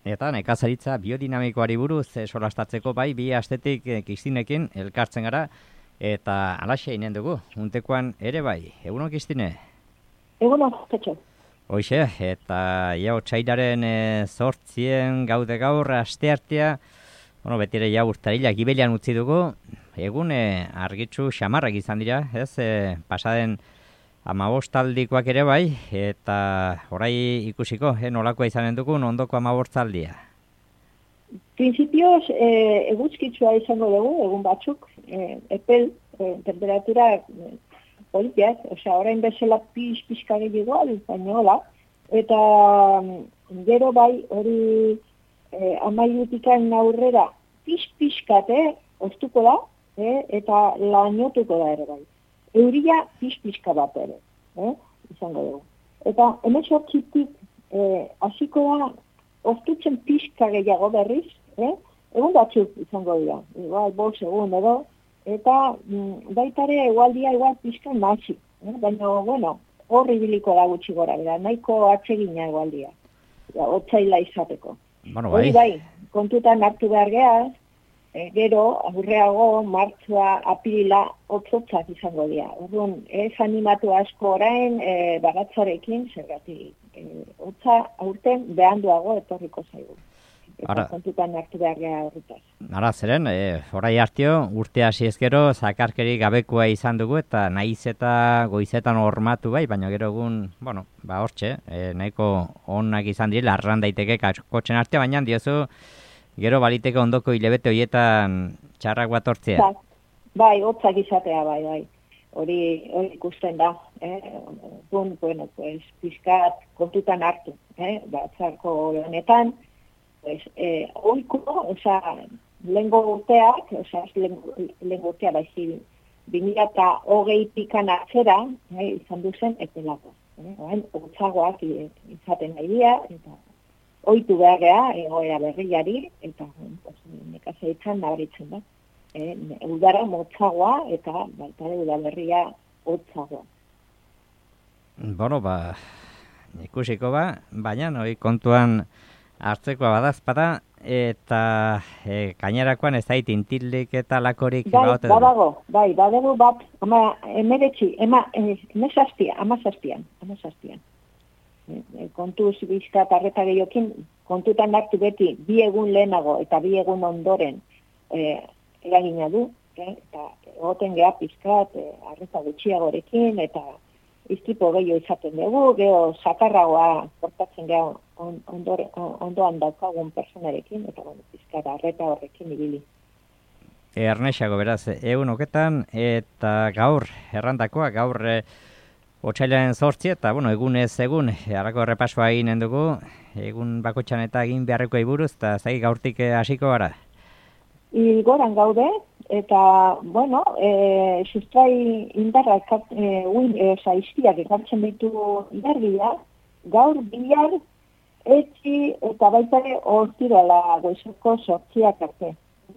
Eta nekazaritza biodinamikoari buruz solastatzeko bai, bi astetik Kristinekin elkartzen gara, eta alaxe inen dugu, untekoan ere bai. Egunon, Kristine? Egunon, Petxo. Hoxe, eta ja otsailaren 8 gaude gaur, asteartea, beti ere ja urtarilak gibelian utzi dugu, egun argitzu xamarrak izan dira, ez, pasaden 15 ere bai, eta orai ikusiko, nolakoa izanen dugun ondoko 15 Principios, eguzkitzua izango dugu, egun batzuk, epel, temperatura politiak, osea, orain bezala pixka gehiago, baina hola, eta gero bai, hori amailutikan aurrera pixkate, oztuko da, eta lainotuko da ere bai. Euria pixka bat ere, izango dugu. Eta hemen sortzitik hasiko da, oztutzen pixka gehiago berriz, egun batzuk izango dira, igual 5 egun edo, eta baitare egualdia igual pixka nazi, baina, bueno, horri biliko da gutxi gora, nahiko atsegina egualdia, otsaila izateko. Bueno, hori bai, kontutan hartu behar geaz, gero, aurreago, martxoa, apirila, otzotzak izango dira. Orduan, ez animatu asko orain, bagatzarekin, zergatik, hotza aurten behanduago etorriko zaigu. Eta kontutan hartu behar geha horretaz. Ara, zeren, orai hartio, urte hasi ezkero, zakarkeri gabekoa izan dugu, eta nahiz eta goizetan hormatu bai, baina gero egun, bueno, hortxe, nahiko onak izan direla, arran daiteke kaskotzen arte, baina diozu, gero baliteke ondoko hilebete horietan txarrak bat hortzea. Bai, hotzak izatea, bai. Hori ikusten da, bueno, pues, pizkat kontutan hartu, batzarko honetan, pues, oiko, oza, lehengo urteak, lehengo urtea baizi, 2020 atzera, izan duzen, epelako. Otzagoak izaten nahi dira, eta oitu behar geha, egoera berriari, eta nekazaritzan nabaritzen da. Udara motzagoa, eta baita uda berria hotzagoa. Bueno, ikusiko baina, kontuan hartzekoa badazpada, eta gainerakoan ez zait intilik eta lakorik badago, badego bat, amazazpian. Kontuz bizkat arreta gehiokin, kontutan hartu beti, 2 egun lehenago eta 2 egun ondoren eragina du, eta egoten geha pizkat arreta gutxiagorekin, eta iztipo gehiago izaten dugu, geho sakarragoa portatzen geha ondoan daukagun personarekin, eta pizkat arreta horrekin ibili. Ernexago, beraz, egun oketan, eta gaur, errandakoa, gaur otsailaren 8, eta, egunez egun, harako errepasoa eginen dugu, egun bakotxan eta egin beharrekoa buruz, eta zai gaurtik hasiko gara. Goran gaude, eta, sustrai indarra iztiak ekartzen ditu berdia, gaur bihar, etxi eta baitare ostirala goizoko 8 arte.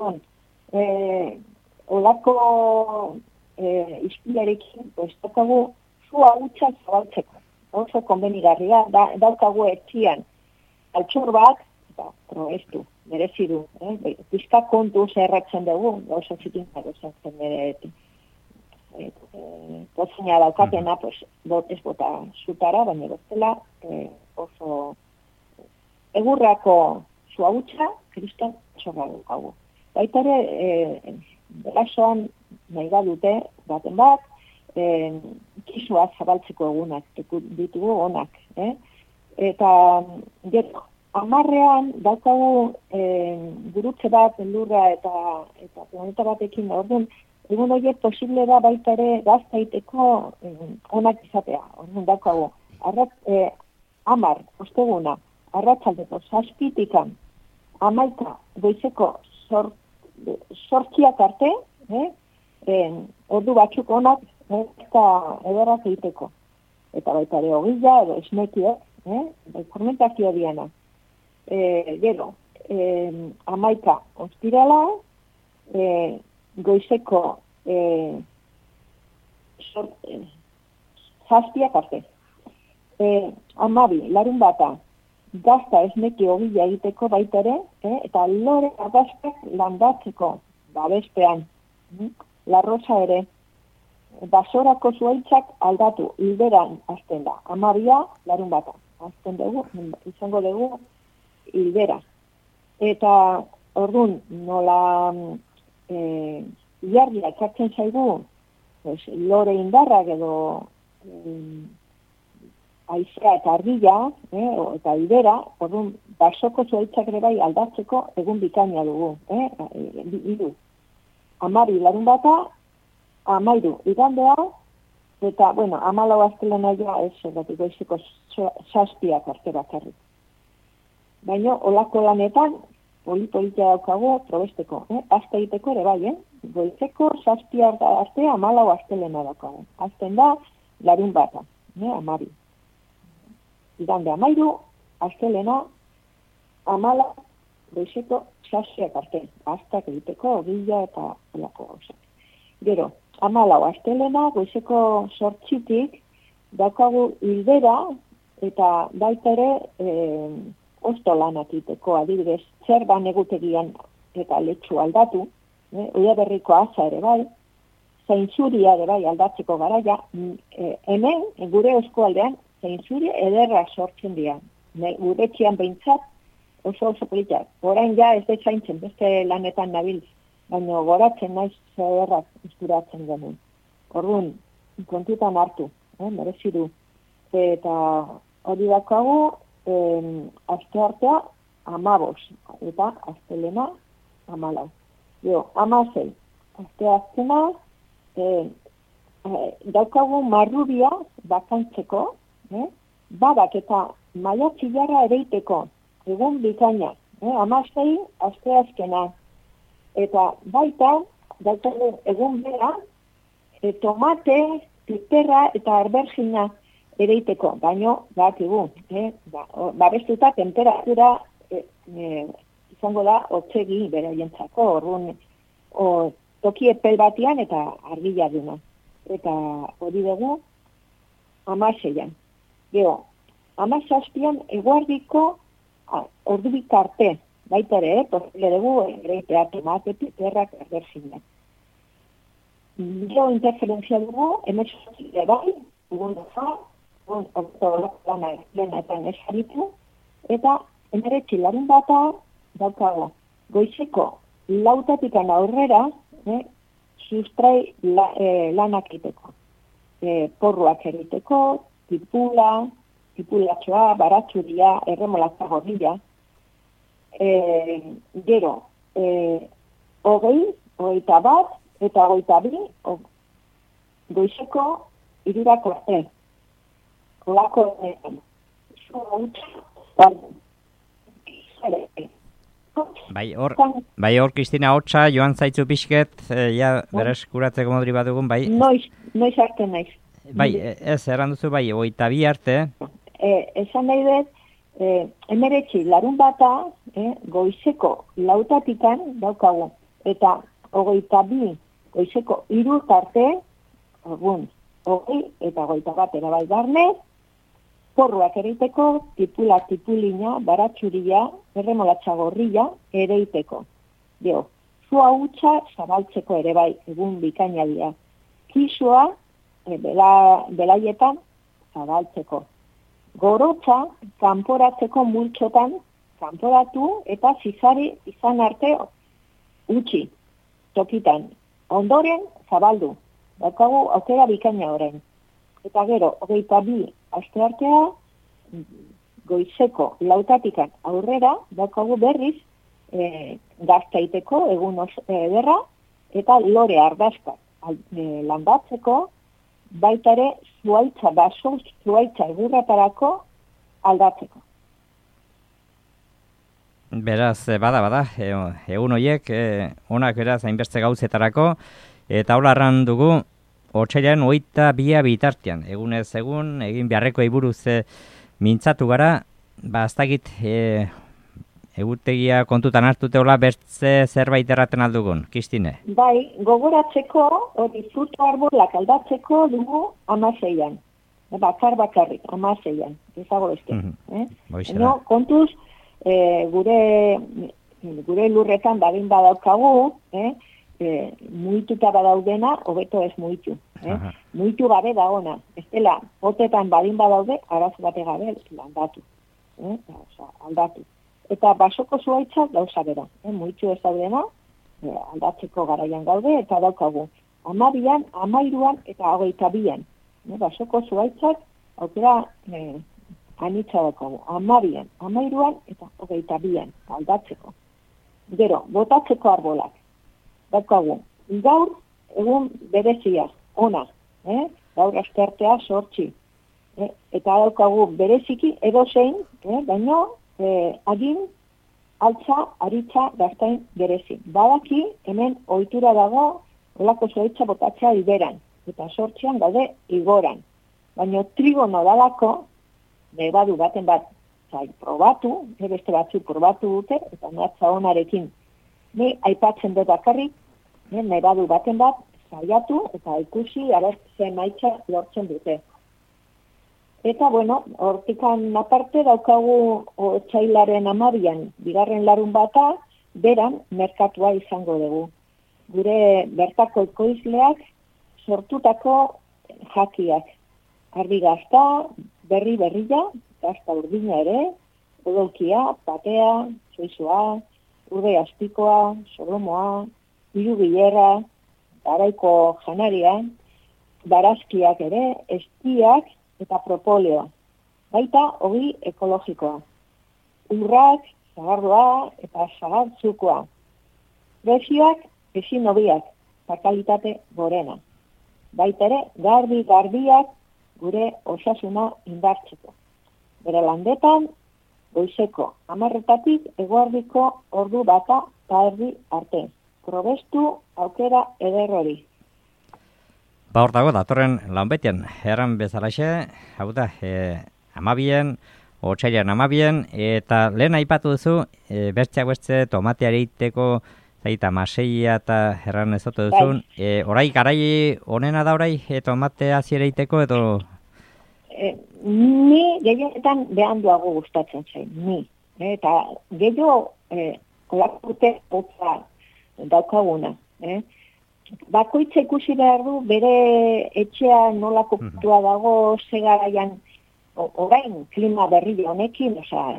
Olako izpiarekin, tokagu zua hutsa zabaltzeko. Oso konbenigarria, daukagu etxian altxor bat, eta proestu, merezidu. Pizka kontu zerratzen dugu, gauza zikintzak esatzen bere pozina daukatena, ez bota zutara, baina bestela oso egurrako zua hutsa, kriston txorra daukagu. Baita ere, berasoan nahi dute, baten bat, kisua zabaltzeko egunak ditugu onak. Eta gero, 10ean daukagu gurutze bat, lurra eta planeta batekin, orduan, egun horiek posible da baita ere gaztaiteko onak izatea. Orduan daukagu, 10 osteguna, arratsaldeko 7 11 goizeko 8 arte, ordu batzuk onak, eta ederrak egiteko. Eta baita ere hogila, edo esnekiek, fermentazio diana. Gero, 11 ostirala, goizeko 7 arte. 12 larun bata, gazta esneki ogila egiteko baita ere, eta lore ardazkak landatzeko, babespean, larrosa ere, basorako zuaitzak aldatu, hilberan azten da, 12 larunbata, azten dugu, izango dugu hilbera. Eta orduan, nola ilargia ekartzen zaigu, pues, lore indarrak edo aizea eta argia, eta hilbera, orduan, basoko zuaitzak ere bai aldatzeko egun bikaina dugu, hiru. 12 larunbata, 13 igandea, eta, 14 astelena ja ez, goizeko 7 arte bakarrik. Baina, olako lanetan, politia daukagu probesteko, azte egiteko ere bai, goizeko 7 arte 14 astelena daukagu. Azten da, larunbata, 12. Igande 13, astelena, 14, goizeko 7 arte, aztak egiteko, ogila eta olako gauzak. Gero, 14 astelena, goizeko 8 daukagu hilbera, eta baita ere osto lanak egiteko, adibidez, zerban egutegian eta letxu aldatu, Udaberriko aza ere bai, zaintzuria ere bai aldatzeko garaia, hemen, gure eskualdean, zaintzuria ederra sortzen dira. Gure txian behintzat, oso politak. Orain ja ez da zaintzen, beste lanetan nabil, baina goratzen naiz zederrak usturatzen genuen. Orduan, kontutan hartu, merezi du. Eta hori dakagu, aste artea 15, eta astelena 14. 16, aste azkena, daukagu marrubia bakantzeko, badak eta maiatzilarra ereiteko, egun bikaina, 16, aste azkena. Eta baita, daukagu egun bera, tomate, piperra eta arbergina ereiteko, baino, bakigu, babestuta temperatura izango da otzegi beraientzako, orduan toki epel batian eta argila duna. Eta hori dugu 16an. Gero, 17an eguardiko ordubik arte, baita ere, posible dugu ereitea tomate, piperrak, arbergina. Gero interferentzia dugu, emetxotik bai, egun daza, eta 19 larunbata daukago. Goizeko 4 aurrera, sustrai lanak egiteko. Porruak egiteko, tipulatxoa, baratxuria, erremolatza gorrilla. Gero, 20, 21 eta 22, goizeko 3 arte. Olako Bai hor, Kristina, hotza joan zaitzu pixket, bereskuratzeko modri badugun, bai? Noiz arte naiz. Bai, ez, erran duzu, bai, 22 arte. Esan nahi dut, 19 larunbata, goizeko 4 daukagu, eta 22 goizeko 3 arte, 20 eta 21 erabai barne, porruak ereiteko, tipulina, baratxuria, erremolatza gorrilla ereiteko. Dio, zua hutsa zabaltzeko ere bai, egun bikainalia. Kisua, belaietan, zabaltzeko. Gorotza, kanporatzeko multxotan, kanporatu eta zizari izan arte utzi, tokitan. Ondoren, zabaldu. Daukagu aukera bikaina orain. Eta gero, 22 asteartea, goizeko 4 aurrera, daukagu berriz, gaztaiteko egun ederra, eta lore ardazka landatzeko, baita ere zuaitza baso, zuaitza egurratarako aldatzeko. Beraz, bada, egun horiek, onak beraz, hainbeste gauzetarako, eta hola arran dugu, Otsailean 22 bitartean, egunez egun, egin beharreko buruz mintzatu gara, aztakit egutegia kontutan hartuteola bertze zerbait erraten aldugun, Kristine? Bai, gogoratzeko, hori fruta arbolak aldatzeko dugu 16an. bakarrik, 16an, ezago beste. Hoixe No, da. kontuz, gure lurretan badin badaukagu, muituta badaudena, hobeto ez muitu. Aha. Muitu gabe da ona. Ez dela, potetan badin badaude, arazo bate gabe landatu. Aldatu. Eta basoko zuaitzak gauza bera. Muitu ez daudena, aldatzeko garaian gaude, eta daukagu. 12an, 13an eta 22an. Basoko zuaitzak aukera anitza daukagu. 12an, 13an eta 22an aldatzeko. Gero, botatzeko arbolak. Daukagu, gaur egun berezia, ona, gaur asteartea 8. Eta daukagu bereziki edozein, baina agin, altza, aritza, gaztain berezi. Badaki, hemen ohitura dago, olako zuaitza botatzea iberan, eta 8an gaude igoran. Baina trigono dalako, nebadu baten bat, probatu, beste batzuk probatu dute, eta natza onarekin. Ni aipatzen dut bakarrik, nebadu baten bat, saiatu eta ikusi ze emaitza lortzen dute. Eta, bueno, hortikan aparte daukagu otsailaren 12an, bigarren larun bata, beran merkatua izango dugu. Gure bertako ekoizleak sortutako jakiak. Ardi gazta, berria, gazta urdina ere, odolkia, patea, soizua, urde azpikoa, solomoa, hirugilerra, garaiko janaria, barazkiak ere, estiak eta propoleoa. Baita ogi ekologikoa. Urrak, zagardua eta zagartzukoa. Prezioak ezin hobiak, eta kalitate gorena. Baita ere, garbiak gure osasuna indartzeko. Bere landetan, goizeko 10 eguerdiko ordu bata eta erdi arte. Probestu aukera eder hori. Hor dago, datorren lanbetian, erran bezalaxe, hau da, 12an, otsailean 12an, eta lehen aipatu duzu, bertzeak beste tomateari iteko, zaita maseia eta erran ezotu duzun, orai garai onena da orai, tomatea ziere iteko edo... Ni gehienetan behanduago gustatzen zain, ni. Eta gehiago kolakute hotza daukaguna. Bakoitza ikusi behar du, bere etxea nola koputua dago, zegaraian, orain klima berri honekin,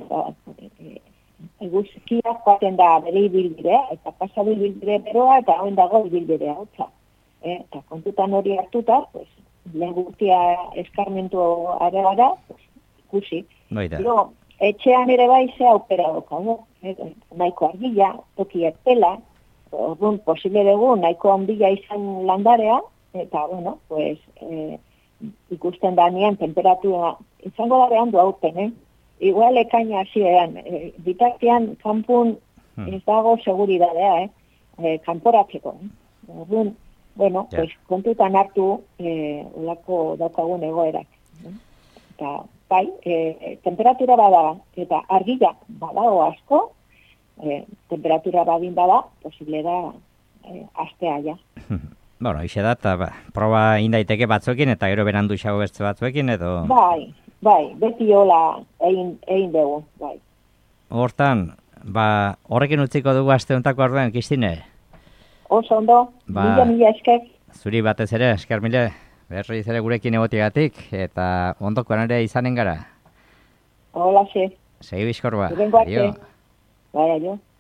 eguzkiak joaten da bere ibilbidea, eta pasa ibilbide beroa, eta hauen dago ibilbidea hotza. Eta kontutan hori hartuta, pues, lehen guztia eskarmentu ara, ikusi. Gero, etxean ere bai ze aukera daukagu, nahiko argila, toki epela, orduan posible dugu nahiko handia izan landarea, eta, bueno, pues, ikusten da nian temperatura, izango da behandu hauten, Igual ekaina hasieran, bitartean kanpun ez dago seguridadea, kanporatzeko. Orduan, bueno, pues, kontutan hartu olako daukagun egoerak. Eta, bai, temperatura bada, eta argila badago asko, temperatura badin bada, posible da astea ja. Bueno, ixe da, eta proba indaiteke batzuekin, eta gero berandu xago beste batzuekin, edo... Bai, beti hola egin dugu, bai. Hortan, horrekin utziko dugu aste hontako orduan, Kristine? Oso ondo, mila esker. Zuri batez ere, esker mile, berriz ere gurekin egotigatik, eta ondokoan ere izanen gara. Hola, xe. Segi bizkorba. Adio. Bai, adio.